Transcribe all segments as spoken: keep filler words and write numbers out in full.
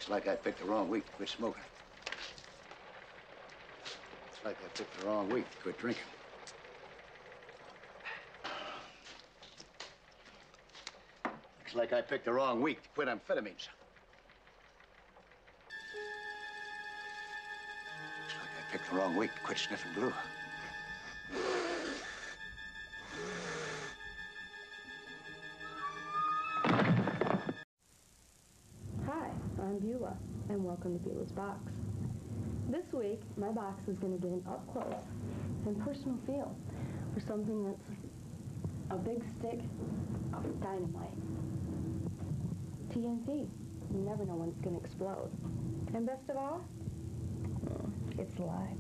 Looks like I picked the wrong week to quit smoking. Looks like I picked the wrong week to quit drinking. Looks like I picked the wrong week to quit amphetamines. Looks like I picked the wrong week to quit sniffing glue. Hi, I'm Beulah, and welcome to Beulah's Box. This week, my box is going to get an up-close and personal feel for something that's a big stick of dynamite. T N T. You never know when it's going to explode. And best of all, it's live.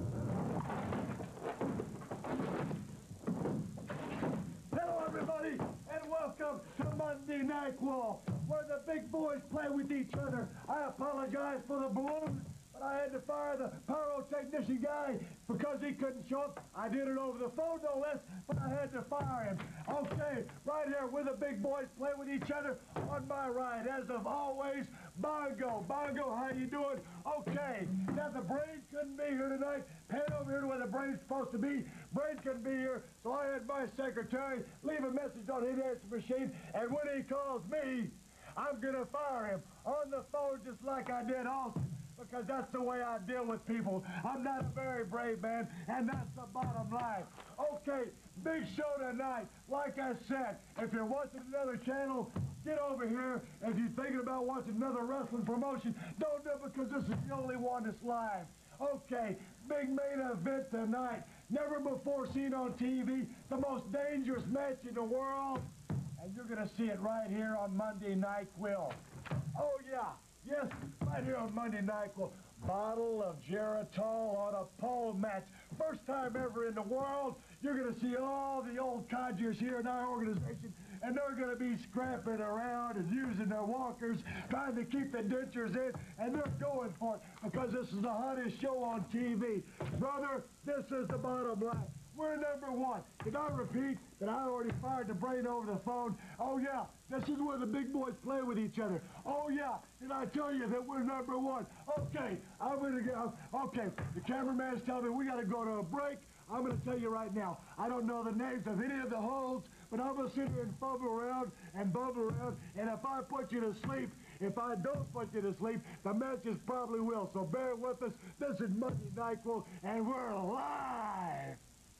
Hello, everybody, and welcome to Monday NyQuil, where the big boys play with each other. I apologize for the balloon, but I had to fire the pyrotechnician guy because he couldn't show up. I did it over the phone, no less, but I had to fire him. Okay, right here where the big boys play with each other, on my right, as of always, Bongo. Bongo, how you doing? Okay, now the brain couldn't be here tonight. Pan over here to where the brain's supposed to be. Brain couldn't be here, so I had my secretary leave a message on his answer machine, and when he calls me, I'm gonna fire him on the phone just like I did Austin, because that's the way I deal with people. I'm not a very brave man, and that's the bottom line. Okay, big show tonight. Like I said, if you're watching another channel, get over here. If you're thinking about watching another wrestling promotion, don't do it, because this is the only one that's live. Okay, big main event tonight. Never before seen on T V. The most dangerous match in the world. And you're going to see it right here on Monday NyQuil. Oh, yeah. Yes, right here on Monday NyQuil. Bottle of Geritol on a pole match. First time ever in the world. You're going to see all the old codgers here in our organization, and they're going to be scrapping around and using their walkers, trying to keep the dentures in, and they're going for it because this is the hottest show on T V. Brother, this is the bottom line. We're number one. Did I repeat that I already fired the brain over the phone? Oh, yeah. This is where the big boys play with each other. Oh, yeah. Did I tell you that we're number one? Okay. I'm going to go. Okay. The cameraman's telling me we got to go to a break. I'm going to tell you right now. I don't know the names of any of the holds, but I'm going to sit here and bubble around and bubble around. And if I put you to sleep, if I don't put you to sleep, the matches probably will. So bear with us. This is Monday NyQuil, and we're live.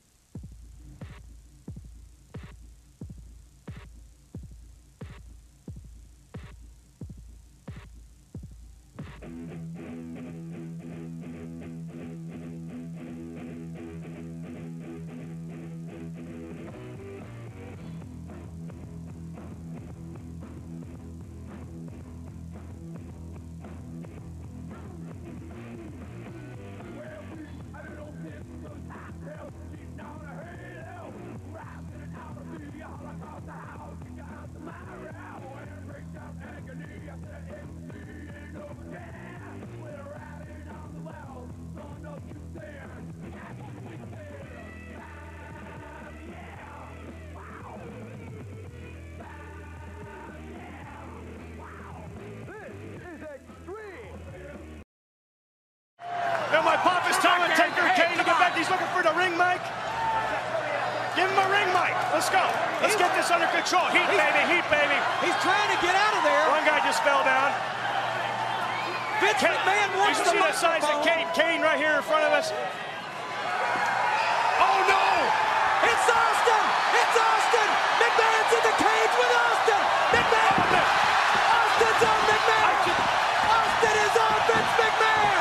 My pop is telling Taker Kane to get back. He's looking for the ring mic. Give him a ring mic. Let's go. Let's get this under control. Heat, baby. Heat, baby. He's trying to get out of there. One guy just fell down. Vince Kane, McMahon wants you the see the size of Kane. Kane right here in front of us. Oh, no. It's Austin. It's Austin. McMahon's in the cage with Austin. McMahon. Austin's on McMahon. Austin is on Vince McMahon.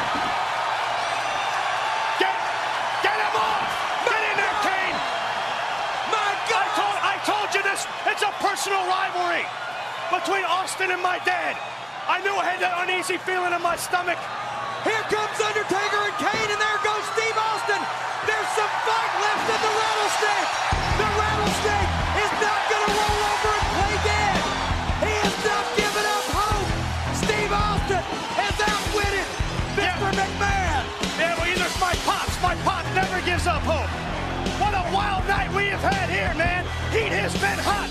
It's a personal rivalry between Austin and my dad. I knew I had that uneasy feeling in my stomach. Here comes Undertaker and Kane, and there goes Steve Austin. There's some fight left in the rattlesnake. The rattlesnake is not going to roll over and play dead. He has not given up hope. Steve Austin has outwitted Mister Yeah. McMahon. Yeah, well, either it's my pops. My pop never gives up hope. What a wild night we have had here, man. Heat has been hot.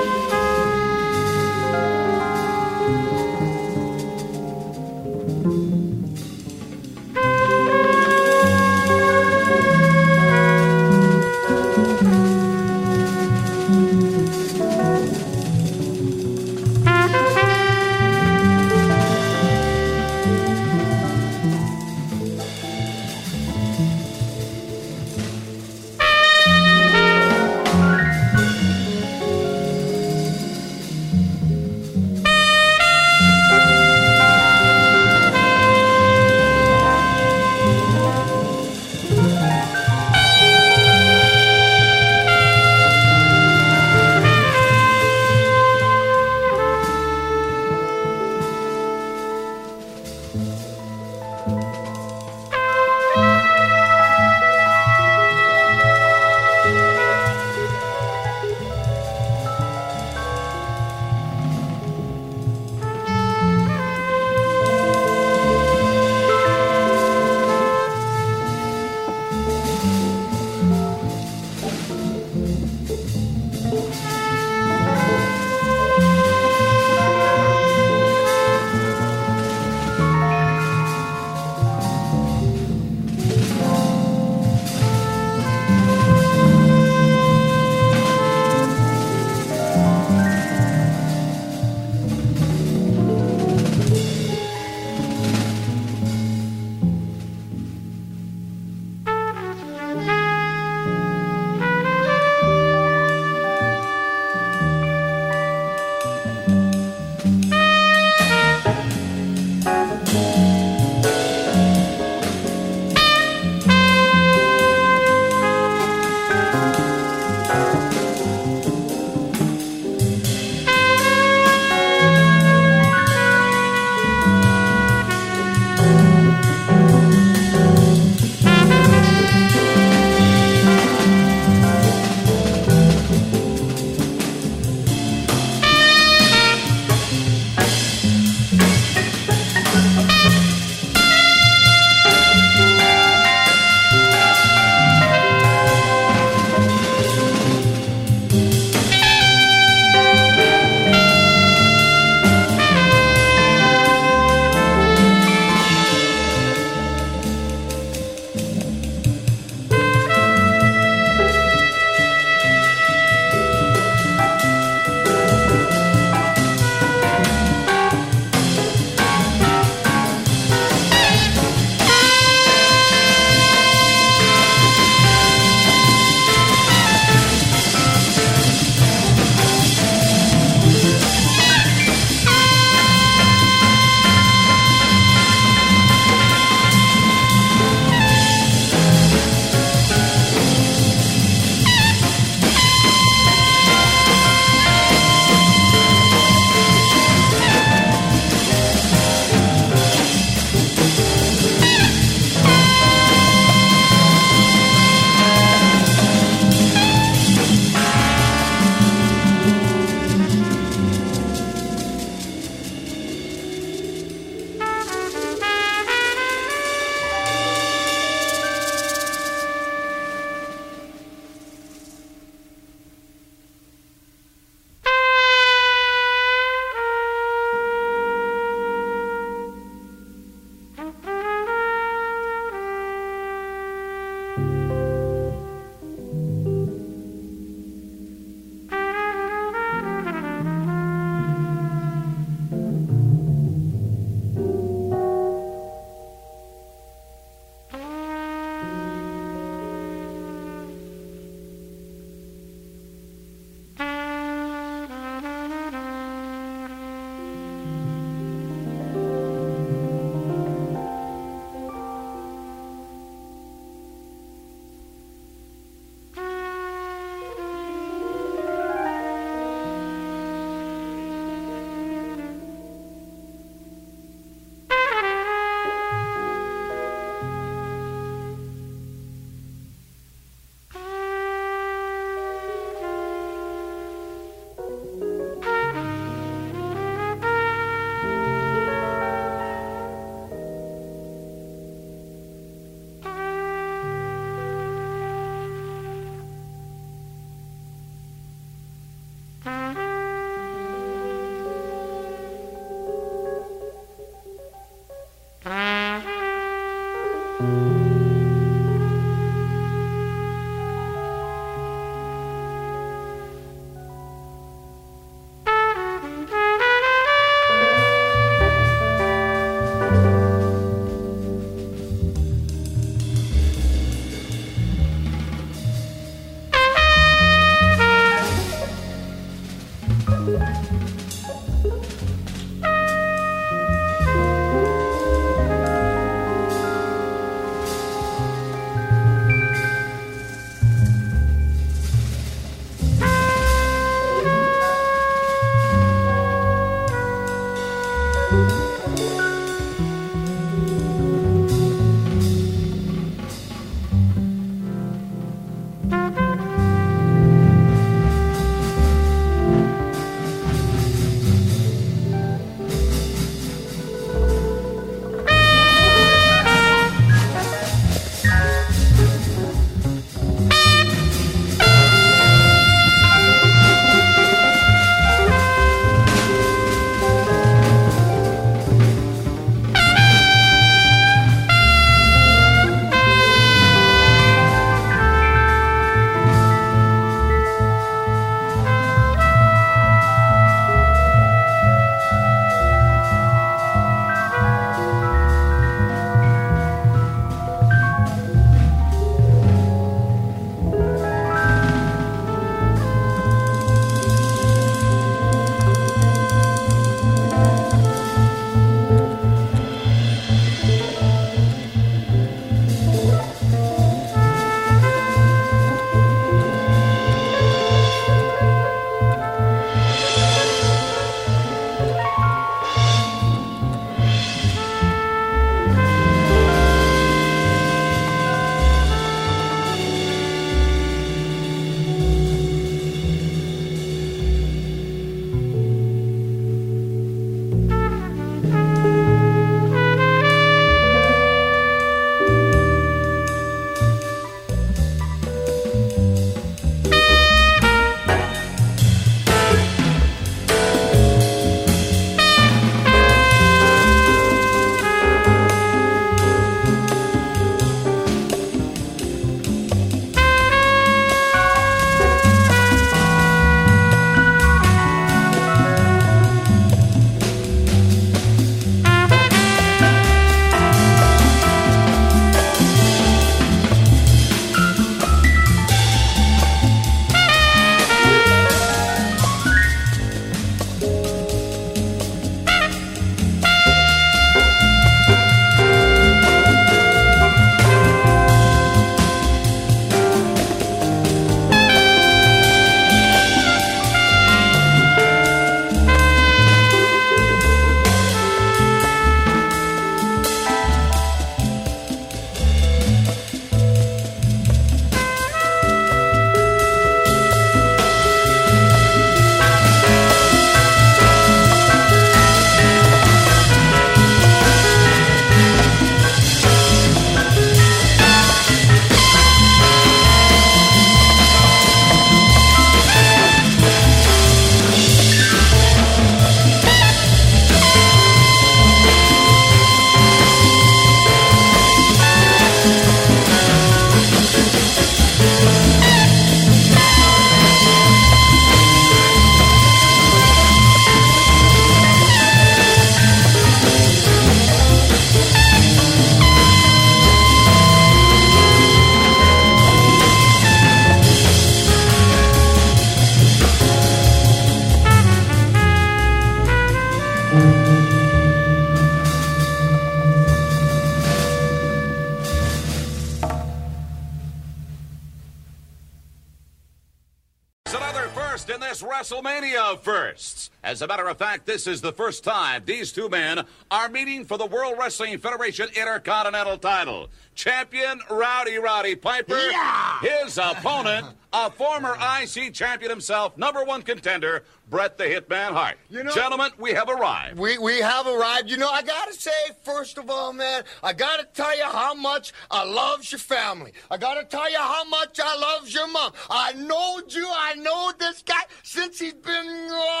first in this WrestleMania of firsts. As a matter of fact, this is the first time these two men are meeting for the World Wrestling Federation Intercontinental title. Champion Rowdy Roddy Piper. Yeah! His opponent, a former I C champion himself, number one contender, Bret the Hitman Hart. You know, Gentlemen, we have arrived. We we have arrived. You know, I gotta say, first of all, man, I gotta tell you how much I loves your family. I gotta tell you how much I loves your mom. I knowed you. I know this guy since he's been uh, knee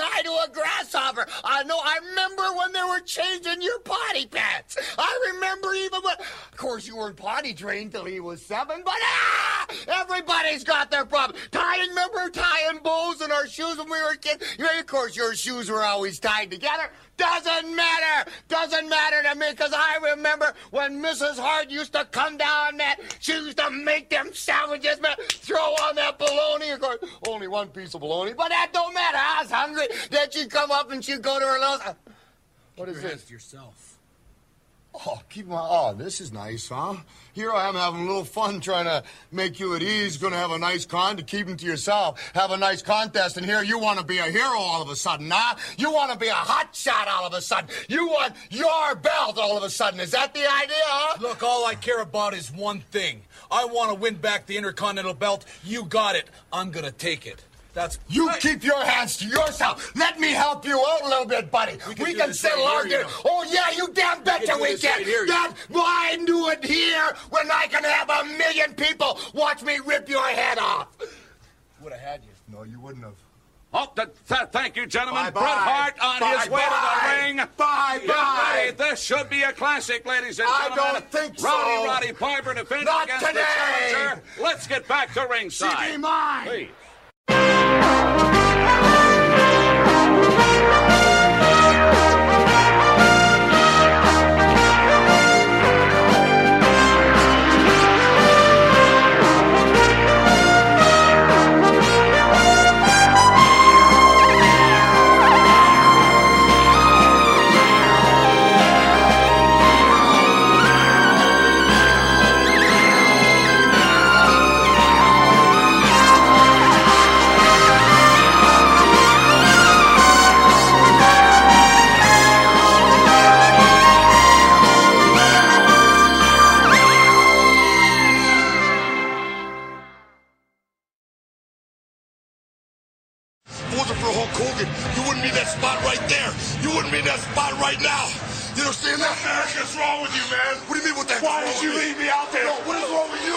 eye to a grasshopper. I know. I remember when they were changing your potty pads. I remember even when... Of course, you weren't potty trained till he was seven, but ah! Everybody's got their problem. Tying, remember tying bows in our shoes when we were kids? You know, of course, your shoes were always tied together. Doesn't matter. Doesn't matter to me, because I remember when Missus Hart used to come down, man. She used to make them sandwiches, man. Throw on that bologna. Of course, only one piece of bologna, but that don't matter. I was hungry. Then she'd come up and she'd go to her little... What is this? Yourself. Oh, keep my... Oh, this is nice, huh? Here I am having a little fun trying to make you at ease. Going to have a nice con to keep them to yourself. Have a nice contest, and here you want to be a hero all of a sudden, huh? You want to be a hot shot all of a sudden. You want your belt all of a sudden. Is that the idea, huh? Look, all I care about is one thing. I want to win back the Intercontinental Belt. You got it. I'm going to take it. That's You right. keep your hands to yourself. Let me help you out a little bit, buddy. We We can can, do this settle right our here, game. you know. Oh, yeah, you damn betcha can do we this can. right here, you That, why do it here when I can have a million people watch me rip your head off? Would have had you. No, you wouldn't have. Oh, th- th- thank you, gentlemen. Bye-bye. Bret Hart on Bye-bye. his way to the ring. Bye-bye. Get ready. This should be a classic, ladies and I gentlemen. don't think so. Rowdy Roddy Piper defending Not against today. the challenger. Let's get back to ringside. She be mine. Please. If it wasn't for Hulk Hogan, you wouldn't be in that spot right there. You wouldn't be in that spot right now. You understand that? What the heck is wrong with you, man? What do you mean what the heck? Why did you leave me out there? No, what is wrong with you?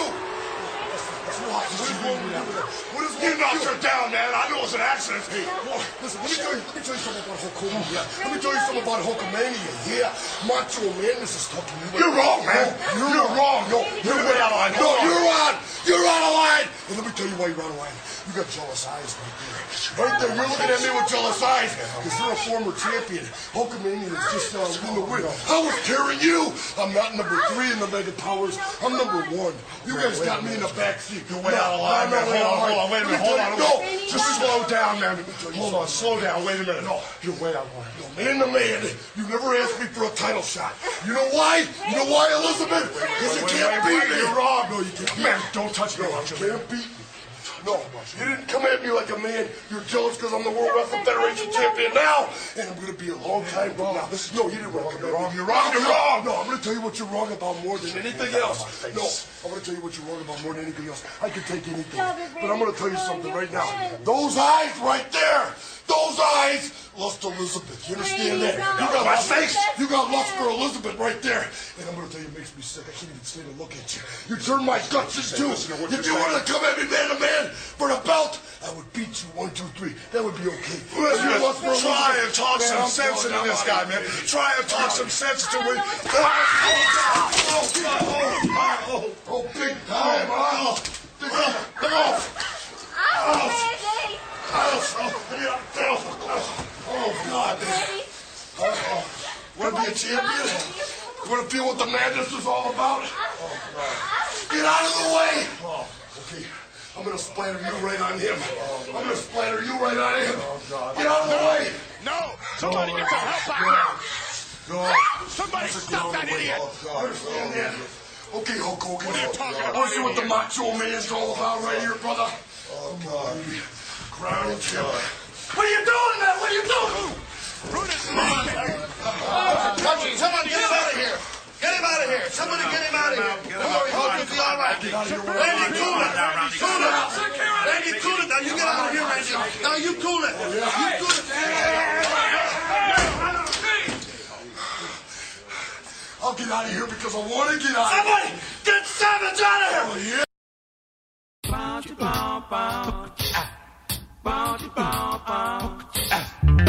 What is wrong with you? What is you knocked her down, man. I know it's an accident. Hey, boy, listen, let me tell you, let me tell you something about Hulk Hogan. Yeah. Let me tell you something about Hulkamania. Yeah, Macho Man, this is talking to you. You're wrong, man. You're, you're wrong. No, you're way out of line. No, you're on. You're out of line. And let me tell you why you're out of line. You got jealous eyes right there. Right there, you're looking at me with jealous eyes because you're a former champion. Hulkamania is just uh, in the win. I was carrying you. I'm not number three in the Mega Powers. I'm number one. You guys got me in the backseat. You're way out of line, man. Hold on, hold on, wait a minute. Hold on. No, just slow down, man. Hold on, slow down. Wait a minute. No, you're way out of line. No, man to man, you never asked me for a title shot. You know why? You know why, Elizabeth? Because you can't beat me. You're wrong. No, you can't. Man, don't touch me. You can't beat me. No, you didn't come at me like a man. You're jealous because I'm the World Wrestling Federation champion now, and I'm going to be a long time from now. No, you didn't want to come at me. You're wrong. You're wrong. No, I'm going to tell you what you're wrong about more than anything else. No, I'm going to tell you what you're wrong about more than anything else. I can take anything, but I'm going to tell you something right now. Those eyes right there, those eyes lust Elizabeth. You understand that? You got my face. You got lust for Elizabeth right there. And I'm going to tell you, it makes me sick. I can't even stand to look at you. You turn my guts into. If you wanted to come at me man to man for the belt, I would beat you one, two, three. That would be okay. You lust for Try and Elizabeth. talk Man, some I'm sense telling into you, this I'm guy, out. man. Try and talk some sense into him. Oh, Oh, oh, big time. Oh, big time. Come on. Oh, God. Oh, want to be a champion? You want to feel what the madness is all about? Oh, God. Get out of the way. Oh, okay. I'm going to splatter you right on him. I'm going to splatter you right on him. Get out of the way. No! Somebody get some help back there! Somebody stop that idiot! Understand that? Okay, Hulk Hogan. What are you talking about? Want to see what the Macho Man's all about right here, brother? Oh, God. Crown and kill. What are you doing, man? What are you doing? Brutus! Country, somebody get him out of here. Get him out of here. Somebody get him out of here. Don't worry, Hulk will be all right. Randy, cool it. Cool it. Randy, cool it. Now you get out of here, Randy. Now you cool it. You cool it. I'll get out of here because I want to get out of here. Somebody get Savage out of here. Oh, yeah.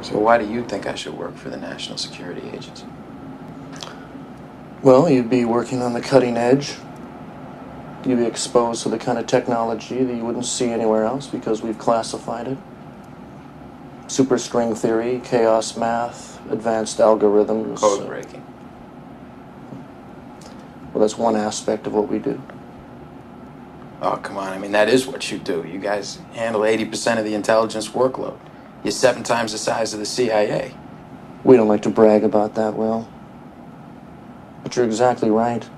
So why do you think I should work for the National Security Agency? Well, you'd be working on the cutting edge. You'd be exposed to the kind of technology that you wouldn't see anywhere else because we've classified it. Superstring theory, chaos math, advanced algorithms. Code breaking. Well, that's one aspect of what we do. Oh, come on. I mean, that is what you do. You guys handle eighty percent of the intelligence workload. You're seven times the size of the C I A. We don't like to brag about that, Will. But you're exactly right.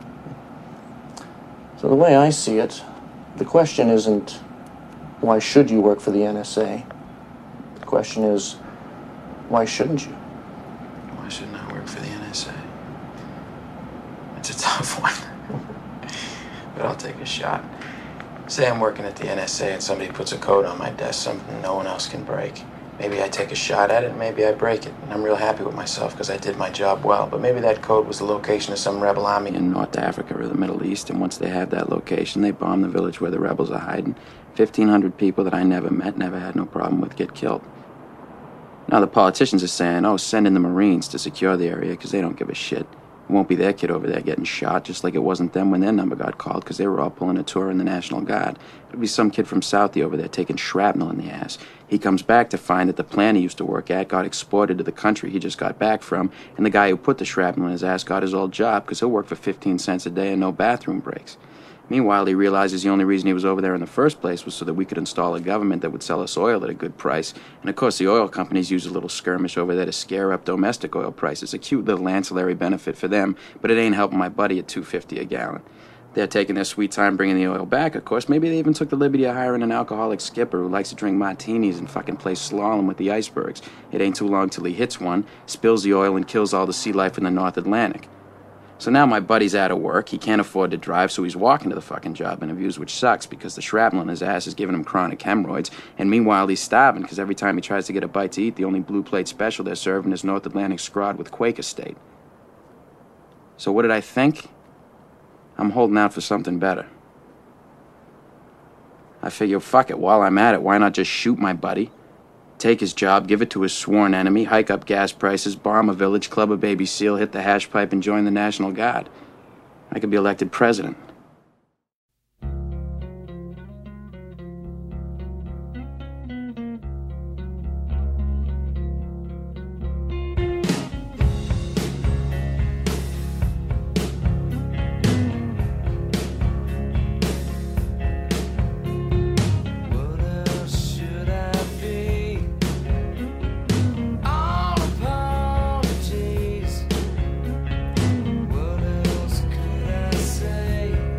So the way I see it, the question isn't, why should you work for the N S A? The question is, why shouldn't you? Why shouldn't I work for the N S A? It's a tough one. But I'll take a shot. Say I'm working at the N S A and somebody puts a code on my desk, something no one else can break. Maybe I take a shot at it, and maybe I break it. And I'm real happy with myself because I did my job well. But maybe that code was the location of some rebel army in North Africa or the Middle East, and once they have that location, they bomb the village where the rebels are hiding. fifteen hundred people that I never met, never had no problem with, get killed. Now the politicians are saying, oh, send in the Marines to secure the area because they don't give a shit. It won't be their kid over there getting shot, just like it wasn't them when their number got called because they were all pulling a tour in the National Guard. It'll be some kid from Southie over there taking shrapnel in the ass. He comes back to find that the plant he used to work at got exported to the country he just got back from, and the guy who put the shrapnel in his ass got his old job because he'll work for fifteen cents a day and no bathroom breaks. Meanwhile, he realizes the only reason he was over there in the first place was so that we could install a government that would sell us oil at a good price. And of course, the oil companies use a little skirmish over there to scare up domestic oil prices. A cute little ancillary benefit for them, but it ain't helping my buddy at two fifty a gallon. They're taking their sweet time bringing the oil back, of course. Maybe they even took the liberty of hiring an alcoholic skipper who likes to drink martinis and fucking play slalom with the icebergs. It ain't too long till he hits one, spills the oil, and kills all the sea life in the North Atlantic. So now my buddy's out of work, he can't afford to drive, so he's walking to the fucking job interviews, which sucks because the shrapnel in his ass is giving him chronic hemorrhoids, and meanwhile he's starving because every time he tries to get a bite to eat, the only blue plate special they're serving is North Atlantic scrod with Quaker State. So what did I think? I'm holding out for something better. I figure, fuck it, while I'm at it, why not just shoot my buddy? Take his job, give it to his sworn enemy, hike up gas prices, bomb a village, club a baby seal, hit the hash pipe, and join the National Guard. I could be elected president. What else could I say?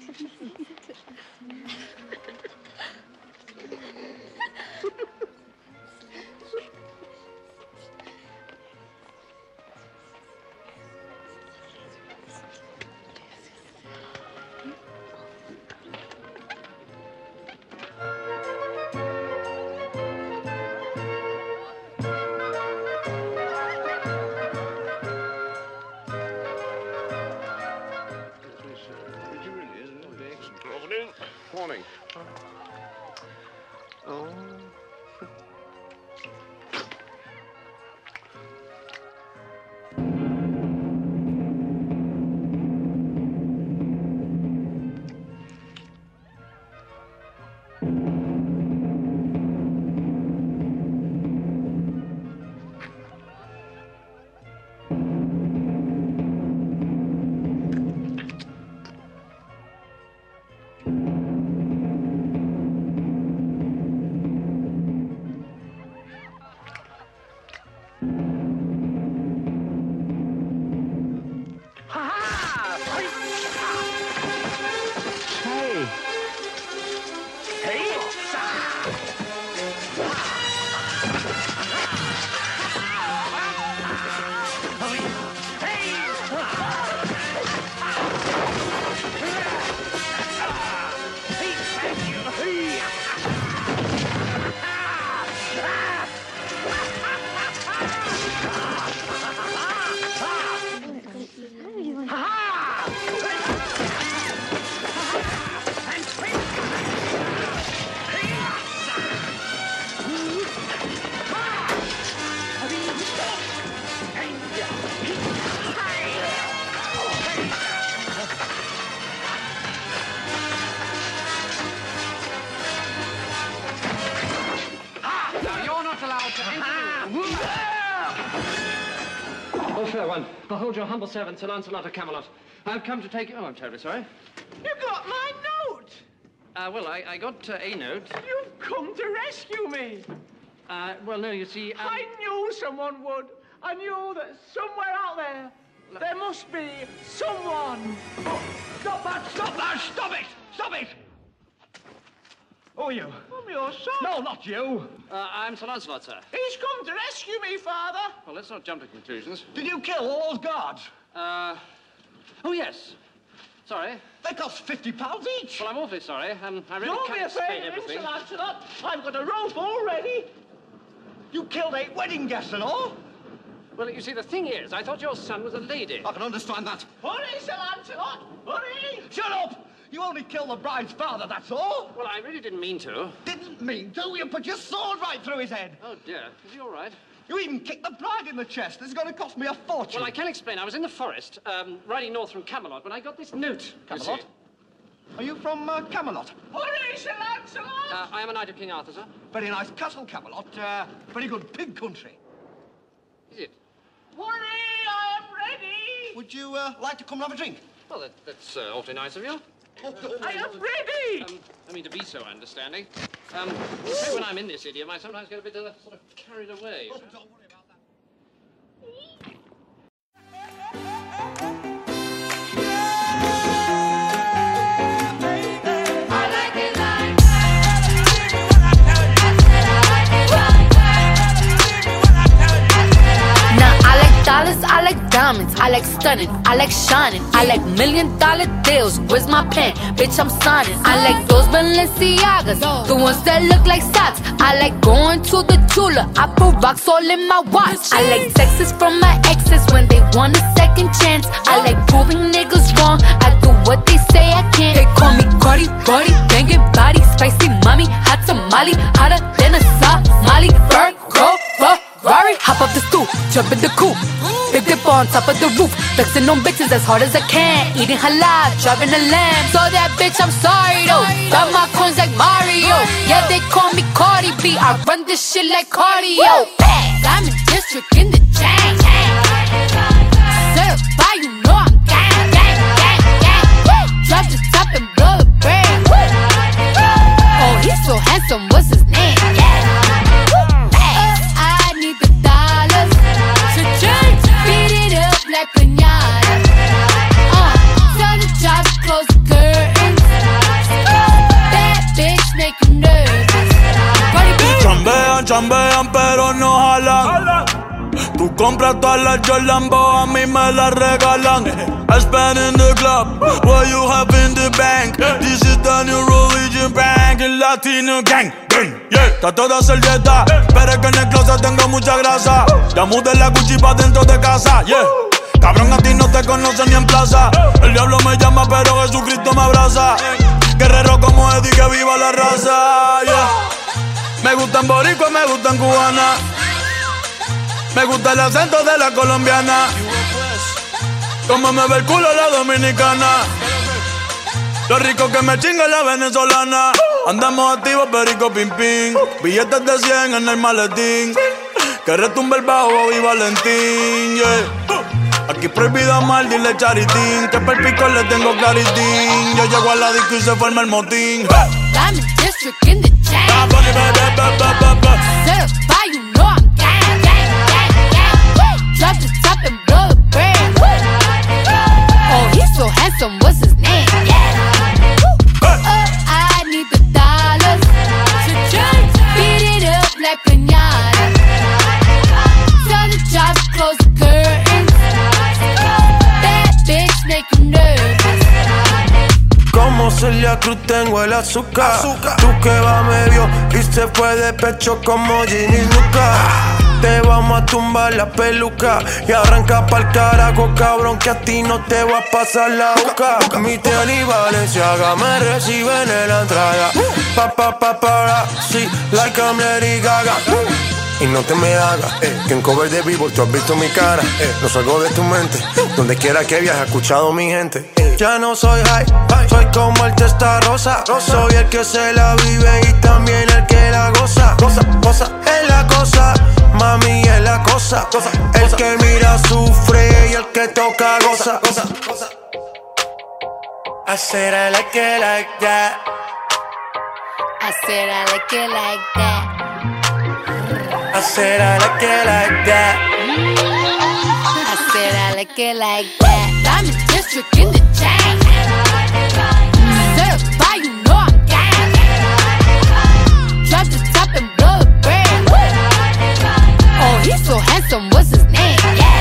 Morning. Oh. Oh, fair one. Behold your humble servant, Sir Lancelot of Camelot. I've come to take you... Oh, I'm terribly sorry. You got my note! Uh, well, I, I got uh, a note. You've come to rescue me! Uh, well, no, you see... Um... I knew someone would. I knew that somewhere out there, there must be someone. Oh, stop that! Stop that! Stop it! Stop it! Who are you? I'm your son. No, not you. Uh, I'm Sir Lancelot, sir. He's come to rescue me, Father. Well, let's not jump to conclusions. Did you kill all those guards? Uh... Oh, yes. Sorry. They cost fifty pounds each. Well, I'm awfully sorry. Um, I really Don't can't be afraid explain of him, everything. Sir Lancelot. I've got a rope already. You killed eight wedding guests and all. Well, you see, the thing is, I thought your son was a lady. I can understand that. Hurry, Sir Lancelot! Hurry! Shut up! You only killed the bride's father, that's all. Well, I really didn't mean to. Didn't mean to? You put your sword right through his head. Oh, dear. Is he all right? You even kicked the bride in the chest. This is going to cost me a fortune. Well, I can explain. I was in the forest, um, riding north from Camelot, when I got this note. Camelot? Are you from uh, Camelot? Hurry, Sir Lancelot! Uh, I am a knight of King Arthur, sir. Very nice castle, Camelot. Uh, very good pig country. Is it? Hurry, I am ready! Would you uh, like to come and have a drink? Well, that, that's uh, awfully nice of you. I am ready! Um, I mean, to be so understanding. Um, you say when I'm in this idiom, I sometimes get a bit uh, sort of carried away. Oh, don't worry about that. Dollars, I like diamonds, I like stunning, I like shining, I like million dollar deals. Where's my pen? Bitch, I'm signing. I like those Balenciagas, the ones that look like socks. I like going to the Tula, I put rocks all in my watch. I like texts from my exes when they want a second chance. I like proving niggas wrong, I do what they say I can't. They call me Cardi, Cardi, banging body, spicy mommy, hot tamale, hotter than a Somali. Virgo, Ferrari, hop up the stoop, jump in the coupe. Big dip on top of the roof, flexing on bitches as hard as I can. Eating halal, driving a lamb. So that bitch, I'm sorry though. Got my coins like Mario. Yeah, they call me Cardi B. I run this shit like cardio. I'm in district in the chain. Certified, you know I'm gang, gang, gang, gang. Drop the top and blow the brand. Oh, he's so handsome, what's his name? I need the dollars to change. Beat it up like piñata. Uh, tell the jobs close the curtains. chambean pero no jalan. Tú compras todas las Jordan, a mí me las regalan. I spend in the club, what you have in the bank. This is the new religion bank, el Latino gang. Yeah, trato de hacer dieta, pero es que en el closet tengo mucha grasa. Ya mudé la Gucci pa' dentro de casa, yeah. Cabrón, a ti no te conocen ni en plaza. El diablo me llama, pero Jesucristo me abraza. Guerrero como Eddie, que viva la raza, yeah. Me gustan boricua, me gustan cubana. Me gusta el acento de la colombiana. Como me ve el culo la dominicana. Lo rico que me chinga la venezolana. Andamos activos, perico, pim, pim. Billetes de cien en el maletín. Que retumbe el bajo y Valentín, yeah. Aquí prohibido mal, dile charitín. Que per pico le tengo claritín. Yo llego a la disco y se forma el motín. Diamond District in the chain. Certified, you know I'm gang, gang, gang, gang. Drop the top and blow the brand. Oh, he's so handsome, what's his name? Oh, I need the dollars. Beat it up like piñata. Tell the job to close the curtains. That bitch make him nervous. Como Celia Cruz tengo el azúcar. azúcar. Tú que va medio y se fue de pecho como Ginny Luca. Te vamos a tumbar la peluca y arranca pa'l carajo, cabrón, que a ti no te va a pasar la boca. Mi tele y Valenciaga me reciben en la entrada. Pa pa pa para, sí, like I'm Lady Gaga. Y no te me hagas, eh, que en cover de Billboard tú has visto mi cara. eh, No salgo de tu mente, donde quiera que viajes, he escuchado mi gente. eh. Ya no soy high, soy como el testa rosa. Soy el que se la vive y también el que la goza. Goza, goza, es la cosa, mami es la cosa. Goza, el goza. Que mira sufre y el que toca goza. Goza, goza. I said I like it like that. I said I like it like that. I said I like it like that. I said I like it like that. Diamond District in the chain. Certified, you know I'm gang. Drop the top and blow the brand. Oh, he's so handsome, what's his name? Yeah.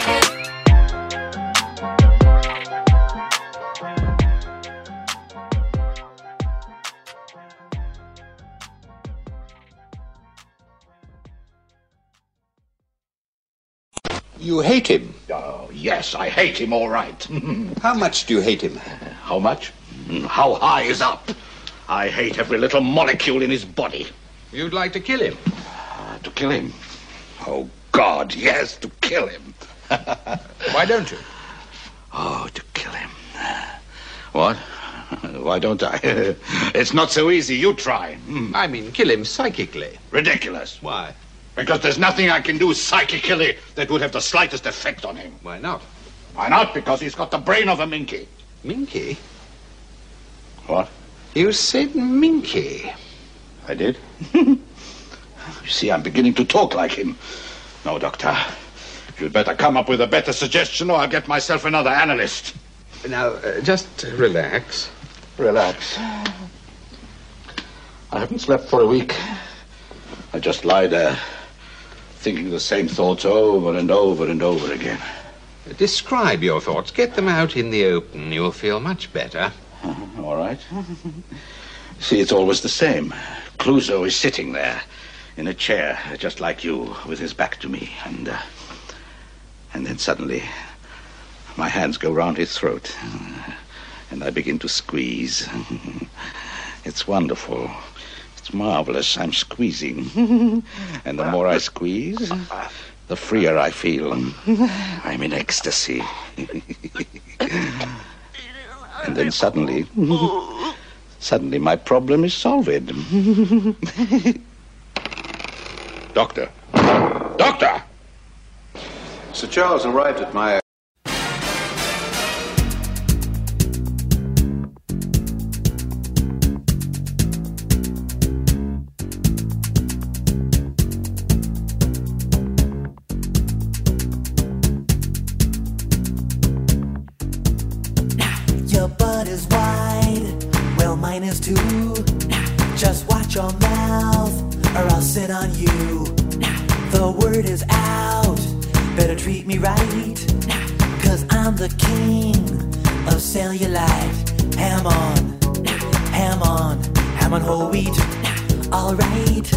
You hate him? Oh, yes, I hate him, all right. How much do you hate him? How much? How high is up? I hate every little molecule in his body. You'd like to kill him? Uh, to kill him? Oh, God, yes, to kill him. Why don't you? Oh, to kill him. What? Why don't I? It's not so easy. You try. I mean, kill him psychically. Ridiculous. Why? Because there's nothing I can do psychically that would have the slightest effect on him. Why not? Why not? Because he's got the brain of a minky. Minky? What? You said minky. I did? You see, I'm beginning to talk like him. No, Doctor. You'd better come up with a better suggestion or I'll get myself another analyst. Now, uh, just relax. Relax. I haven't slept for a week. I just lie there, thinking the same thoughts over and over and over again. Describe your thoughts. Get them out in the open. You'll feel much better. Uh, all right. See, it's always the same. Clouseau is sitting there in a chair, just like you, with his back to me. And, uh, and then suddenly, my hands go round his throat. And I begin to squeeze. It's wonderful. It's marvelous. I'm squeezing. And the more I squeeze, the freer I feel. I'm in ecstasy. And then suddenly, suddenly my problem is solved. Doctor. Doctor! Sir Charles arrived at my... Your butt is wide, well mine is too. Just watch your mouth, or I'll sit on you. The word is out, better treat me right, cause I'm the king of cellulite. Ham on, ham on, ham on whole wheat, alright.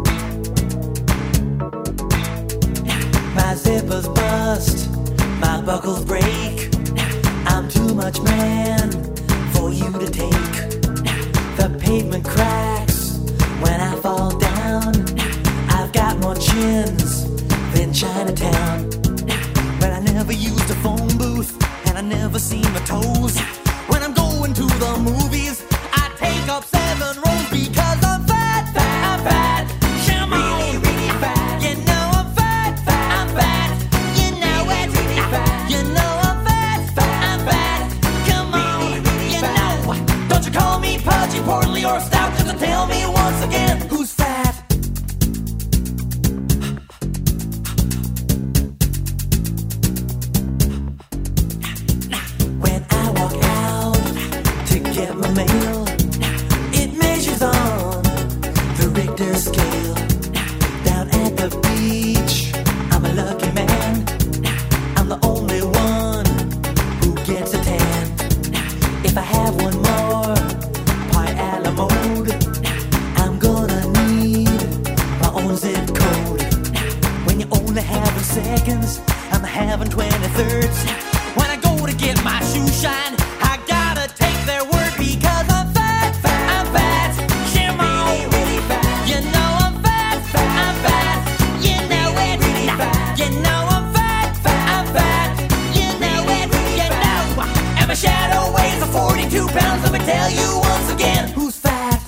My zippers bust, my buckles break, I'm too much man for you to take. The pavement cracks when I fall down, I've got more chins than Chinatown. But I never used a phone booth, and I never seen my toes. When I'm going to the movies, I take up seven rows because I'm fat, fat, I'm fat. Come on, really, really fat. You know I'm fat, fat, I'm fat. You know it's really fat. You know I'm fat, fat, I'm fat. Come on, really, really you fat. Know. Don't you call me pudgy, portly, or stout, just to tell me once again who's fat. When I walk out to get my mail, it measures on the Richter scale. Down at the beach, I'm a lucky man. I'm the only one who gets a tan. If I have one more pie a la mode, I'm gonna need my own zip code. When you're only having seconds, I'm having twenty-thirds. When I go to get my shoe shine, I gotta take their word because I'm fat, fat, I'm fat. Come on, really fat. You know I'm fat, fat, I'm fat. You know it, really fat. You know I'm fat, fat, I'm fat. You know it, you know. And my shadow weighs forty-two pounds. Let me tell you once again who's fat.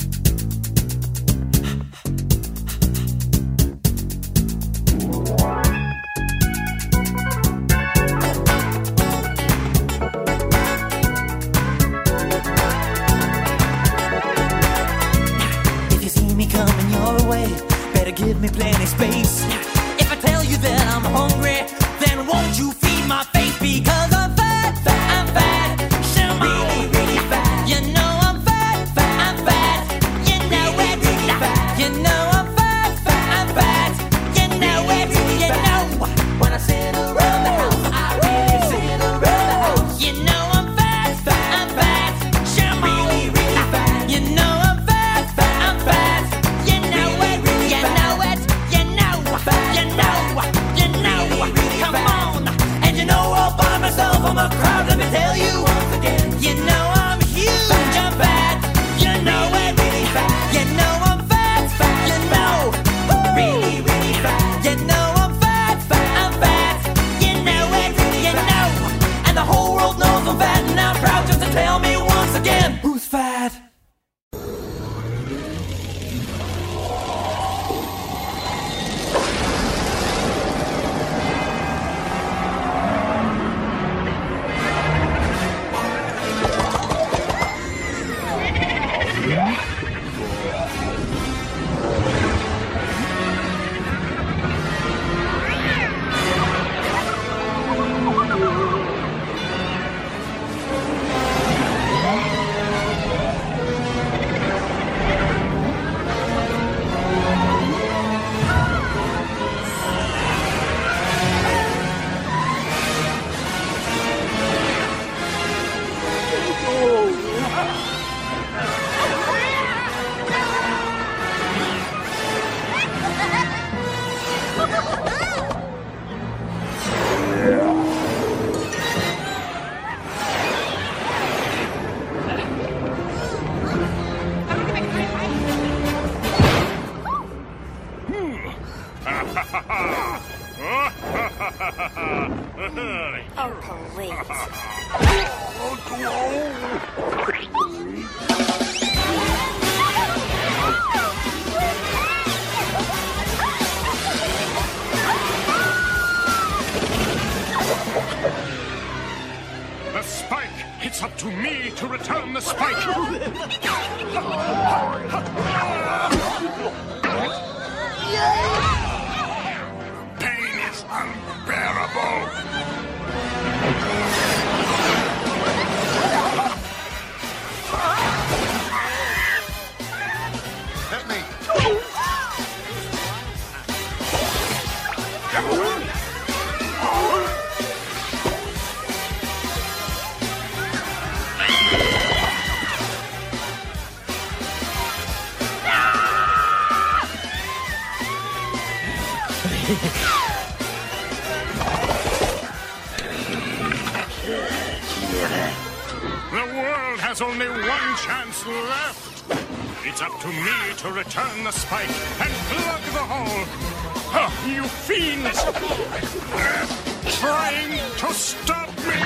If you see me coming your way, better give me plenty space. If I tell you that I'm hungry, then won't you feed my face because I'm fat, fat, I'm fat. Come on, really, really fat. You know I'm fat, fat, I'm fat. You know it, really fat. You know I'm fat, fat, I'm fat. You know it, you know. When I sit around the house, I really sit around the house. You know I'm fat, fat, I'm fat. Come on, really, really fat. You know I'm fat, fat, I'm fat. You know it, you know it, you know, you know, you know. Come on, and you know all by myself I'm a crowd. Let me tell you once again, you know I'm huge, I'm fat. You know it, really fat. You know I'm fat, fat. You know, really, really fat. You know I'm fat, fat, I'm fat. You know it, you know, and the whole world knows I'm fat, and I'm proud just to tell me once again who's fat. Oh, please. The spike! It's up to me to return the spike! Pain is unbearable! Hit me! The world has only one chance left. It's up to me to return the spike and plug the hole. Oh, you fiends! Trying to stop me!